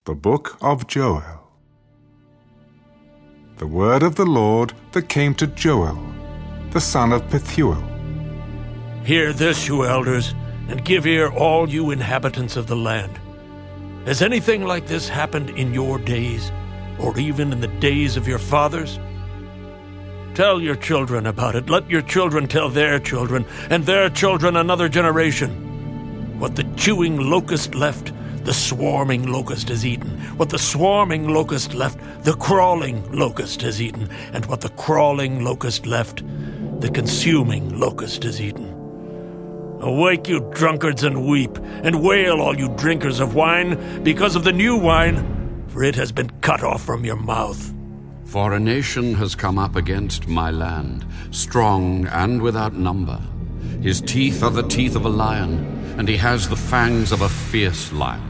The Book of Joel. The word of the Lord that came to Joel, the son of Pethuel. Hear this, you elders, and give ear, all you inhabitants of the land. Has anything like this happened in your days, or even in the days of your fathers? Tell your children about it. Let your children tell their children, and their children another generation. What the chewing locust left, the swarming locust has eaten. What the swarming locust left, the crawling locust has eaten. And what the crawling locust left, the consuming locust has eaten. Awake, you drunkards, and weep, and wail, all you drinkers of wine, because of the new wine, for it has been cut off from your mouth. For a nation has come up against my land, strong and without number. His teeth are the teeth of a lion, and he has the fangs of a fierce lion.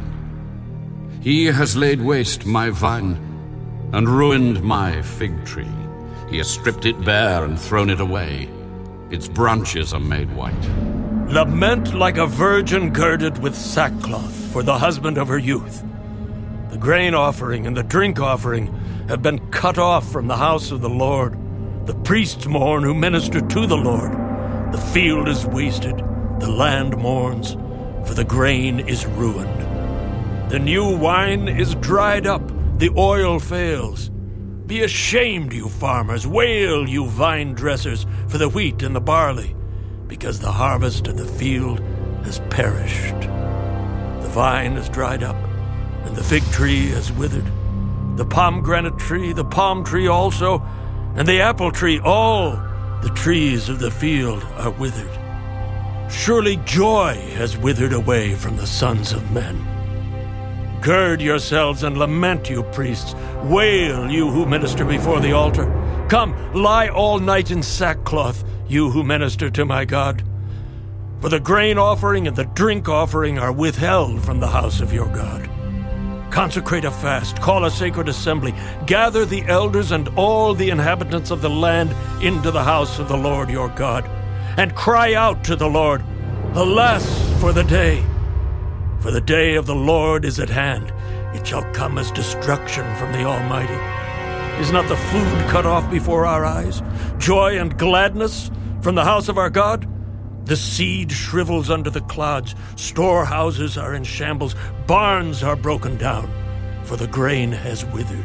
He has laid waste my vine and ruined my fig tree. He has stripped it bare and thrown it away. Its branches are made white. Lament like a virgin girded with sackcloth for the husband of her youth. The grain offering and the drink offering have been cut off from the house of the Lord. The priests mourn who minister to the Lord. The field is wasted, the land mourns, for the grain is ruined. The new wine is dried up, the oil fails. Be ashamed, you farmers, wail, you vine dressers, for the wheat and the barley, because the harvest of the field has perished. The vine is dried up, and the fig tree has withered. The pomegranate tree, the palm tree also, and the apple tree, all the trees of the field are withered. Surely joy has withered away from the sons of men. Gird yourselves and lament, you priests. Wail, you who minister before the altar. Come, lie all night in sackcloth, you who minister to my God. For the grain offering and the drink offering are withheld from the house of your God. Consecrate a fast, call a sacred assembly, gather the elders and all the inhabitants of the land into the house of the Lord your God, and cry out to the Lord, Alas for the day! For the day of the Lord is at hand. It shall come as destruction from the Almighty. Is not the food cut off before our eyes? Joy and gladness from the house of our God? The seed shrivels under the clods. Storehouses are in shambles. Barns are broken down, for the grain has withered.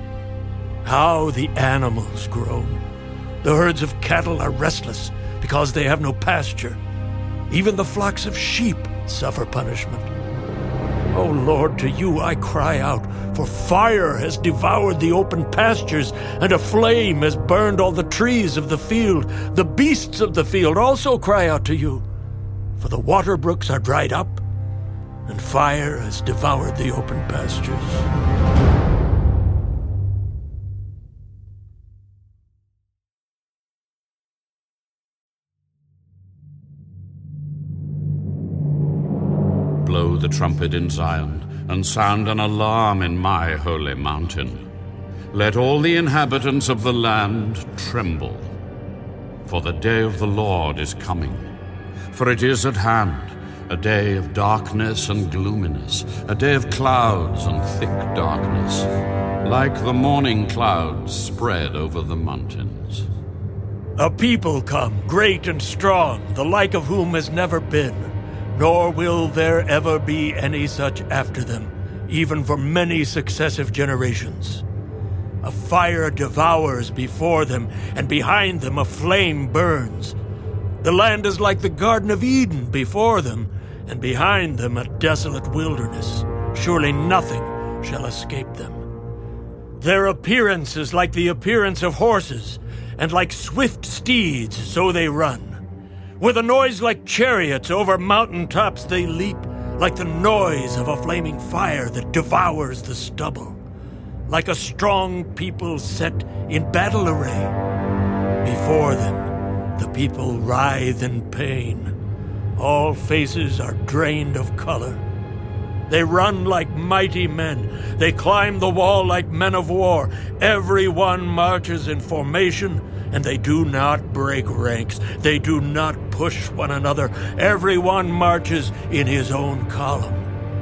How the animals groan. The herds of cattle are restless because they have no pasture. Even the flocks of sheep suffer punishment. O Lord, to you I cry out, for fire has devoured the open pastures, and a flame has burned all the trees of the field. The beasts of the field also cry out to you, for the water brooks are dried up, and fire has devoured the open pastures. Blow the trumpet in Zion, and sound an alarm in my holy mountain. Let all the inhabitants of the land tremble. For the day of the Lord is coming. For it is at hand, a day of darkness and gloominess, a day of clouds and thick darkness, like the morning clouds spread over the mountains. A people come, great and strong, the like of whom has never been. Nor will there ever be any such after them, even for many successive generations. A fire devours before them, and behind them a flame burns. The land is like the Garden of Eden before them, and behind them a desolate wilderness. Surely nothing shall escape them. Their appearance is like the appearance of horses, and like swift steeds, so they run. With a noise like chariots over mountain tops they leap, like the noise of a flaming fire that devours the stubble, like a strong people set in battle array. Before them the people writhe in pain. All faces are drained of color. They run like mighty men. They climb the wall like men of war. Everyone marches in formation, and they do not break ranks. They do not push one another. Everyone marches in his own column.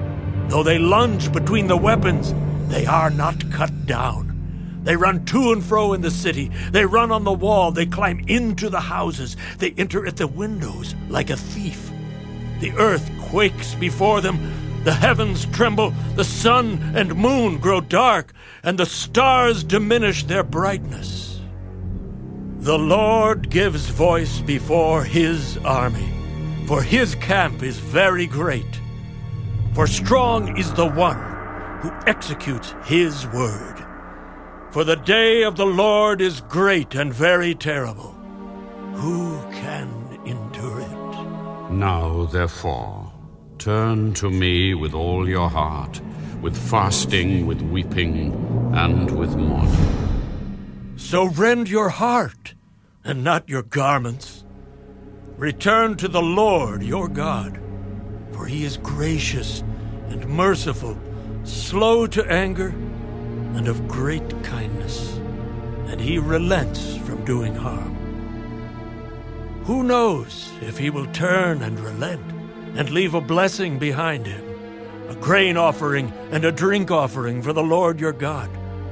Though they lunge between the weapons, they are not cut down. They run to and fro in the city. They run on the wall. They climb into the houses. They enter at the windows like a thief. The earth quakes before them. The heavens tremble. The sun and moon grow dark, and the stars diminish their brightness. The Lord gives voice before his army, for his camp is very great. For strong is the one who executes his word. For the day of the Lord is great and very terrible. Who can endure it? Now, therefore, turn to me with all your heart, with fasting, with weeping, and with mourning. So rend your heart, and not your garments. Return to the Lord your God, for he is gracious and merciful, slow to anger, and of great kindness, and he relents from doing harm. Who knows if he will turn and relent, and leave a blessing behind him, a grain offering and a drink offering for the Lord your God.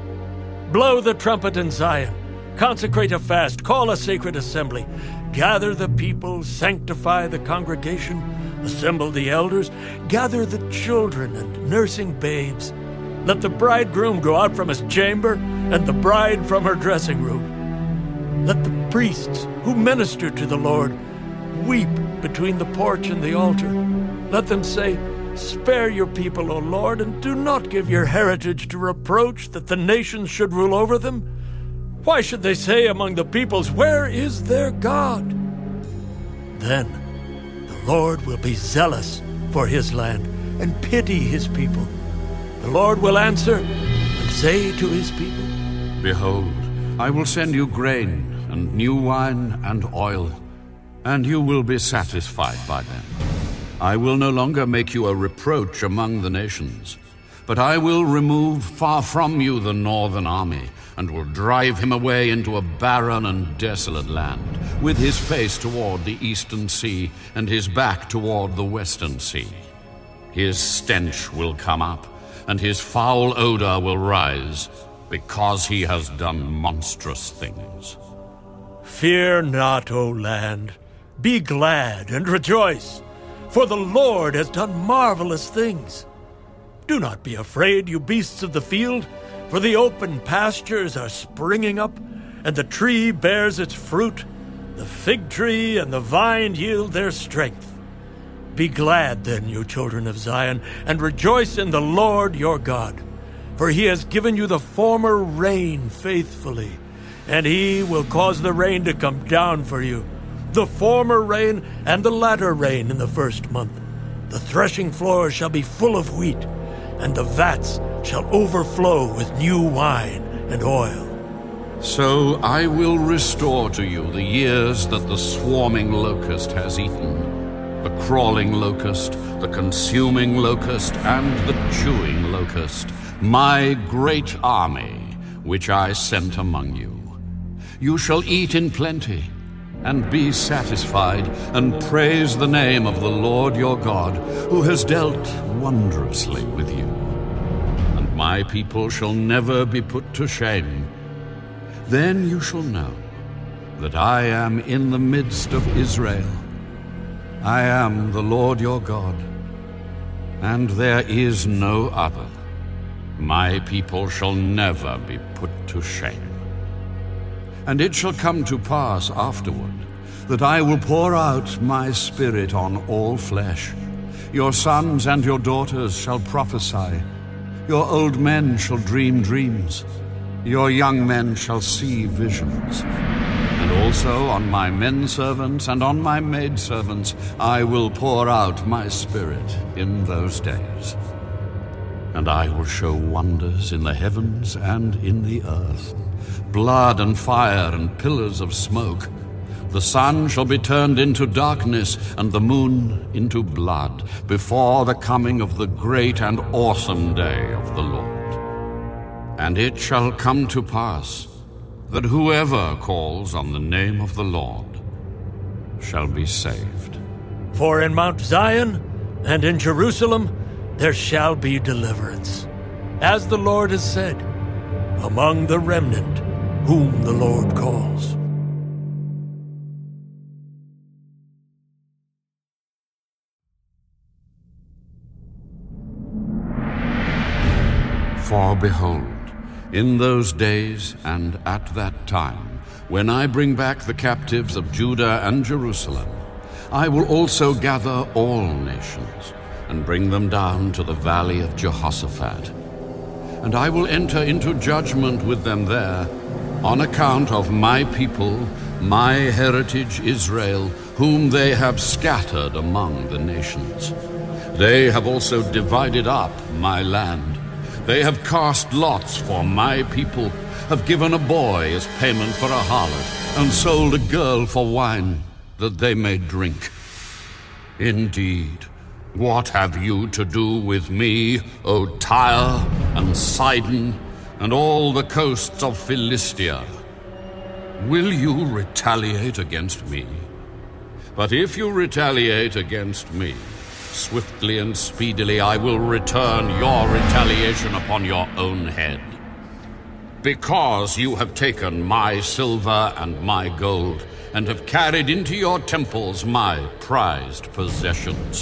Blow the trumpet in Zion, consecrate a fast, call a sacred assembly, gather the people, sanctify the congregation, assemble the elders, gather the children and nursing babes. Let the bridegroom go out from his chamber, and the bride from her dressing room. Let the priests who minister to the Lord weep between the porch and the altar. Let them say, "Spare your people, O Lord, and do not give your heritage to reproach, that the nations should rule over them. Why should they say among the peoples, 'Where is their God?'" Then the Lord will be zealous for his land and pity his people. The Lord will answer and say to his people, Behold, I will send you grain and new wine and oil, and you will be satisfied by them. I will no longer make you a reproach among the nations, but I will remove far from you the northern army, and will drive him away into a barren and desolate land, with his face toward the eastern sea, and his back toward the western sea. His stench will come up, and his foul odor will rise, because he has done monstrous things. Fear not, O land. Be glad and rejoice, for the Lord has done marvelous things. Do not be afraid, you beasts of the field, for the open pastures are springing up, and the tree bears its fruit. The fig tree and the vine yield their strength. Be glad then, you children of Zion, and rejoice in the Lord your God. For he has given you the former rain faithfully, and he will cause the rain to come down for you, the former rain and the latter rain in the first month. The threshing floors shall be full of wheat, and the vats shall overflow with new wine and oil. So I will restore to you the years that the swarming locust has eaten, the crawling locust, the consuming locust, and the chewing locust, my great army, which I sent among you. You shall eat in plenty, and be satisfied, and praise the name of the Lord your God, who has dealt wondrously with you. And my people shall never be put to shame. Then you shall know that I am in the midst of Israel. I am the Lord your God, and there is no other. My people shall never be put to shame. And it shall come to pass afterward that I will pour out my Spirit on all flesh. Your sons and your daughters shall prophesy. Your old men shall dream dreams. Your young men shall see visions. And also on my men servants and on my maid servants I will pour out my Spirit in those days. And I will show wonders in the heavens and in the earth, blood and fire and pillars of smoke. The sun shall be turned into darkness and the moon into blood before the coming of the great and awesome day of the Lord. And it shall come to pass that whoever calls on the name of the Lord shall be saved. For in Mount Zion and in Jerusalem there shall be deliverance, as the Lord has said, among the remnant whom the Lord calls. For behold, in those days and at that time, when I bring back the captives of Judah and Jerusalem, I will also gather all nations and bring them down to the valley of Jehoshaphat. And I will enter into judgment with them there on account of my people, my heritage Israel, whom they have scattered among the nations. They have also divided up my land. They have cast lots for my people, have given a boy as payment for a harlot, and sold a girl for wine, that they may drink. Indeed, what have you to do with me, O Tyre and Sidon, and all the coasts of Philistia? Will you retaliate against me? But if you retaliate against me, swiftly and speedily I will return your retaliation upon your own head. Because you have taken my silver and my gold, and have carried into your temples my prized possessions.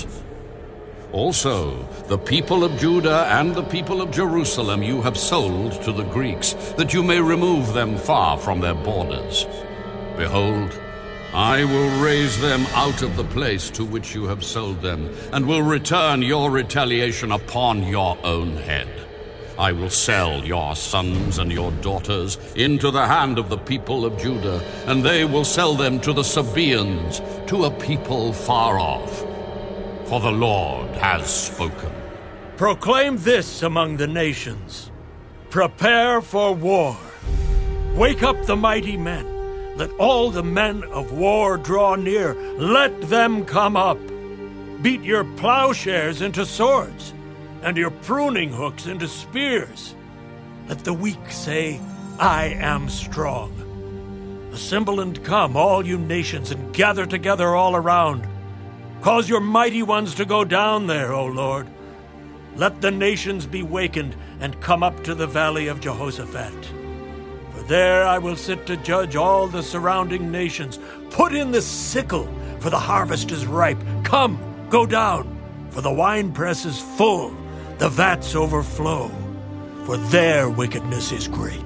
Also, the people of Judah and the people of Jerusalem you have sold to the Greeks, that you may remove them far from their borders. Behold, I will raise them out of the place to which you have sold them, and will return your retaliation upon your own head. I will sell your sons and your daughters into the hand of the people of Judah, and they will sell them to the Sabaeans, to a people far off. For the Lord has spoken. Proclaim this among the nations. Prepare for war. Wake up the mighty men. Let all the men of war draw near. Let them come up. Beat your plowshares into swords, and your pruning hooks into spears. Let the weak say, I am strong. Assemble and come, all you nations, and gather together all around. Cause your mighty ones to go down there, O Lord. Let the nations be wakened and come up to the valley of Jehoshaphat. For there I will sit to judge all the surrounding nations. Put in the sickle, for the harvest is ripe. Come, go down, for the winepress is full, the vats overflow, for their wickedness is great.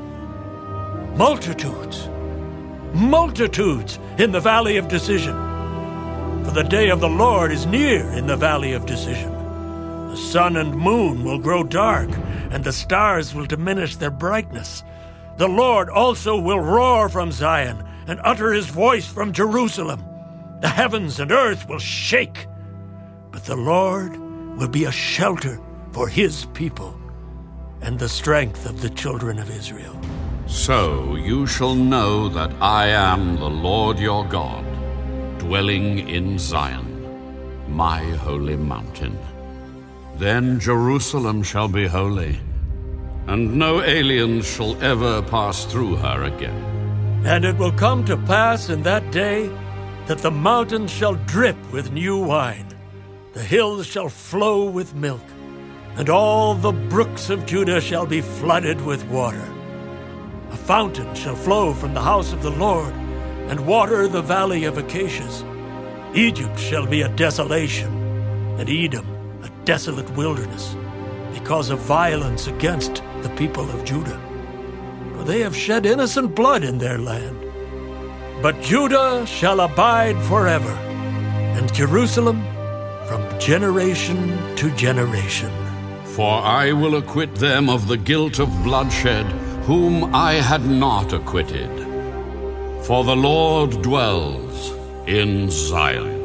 Multitudes, multitudes in the valley of decision. For the day of the Lord is near in the valley of decision. The sun and moon will grow dark, and the stars will diminish their brightness. The Lord also will roar from Zion and utter his voice from Jerusalem. The heavens and earth will shake, but the Lord will be a shelter for his people and the strength of the children of Israel. So you shall know that I am the Lord your God, dwelling in Zion, my holy mountain. Then Jerusalem shall be holy, and no aliens shall ever pass through her again. And it will come to pass in that day that the mountains shall drip with new wine, the hills shall flow with milk, and all the brooks of Judah shall be flooded with water. A fountain shall flow from the house of the Lord, and water the valley of Acacias. Egypt shall be a desolation, and Edom a desolate wilderness, because of violence against the people of Judah. For they have shed innocent blood in their land. But Judah shall abide forever, and Jerusalem from generation to generation. For I will acquit them of the guilt of bloodshed, whom I had not acquitted. For the Lord dwells in Zion.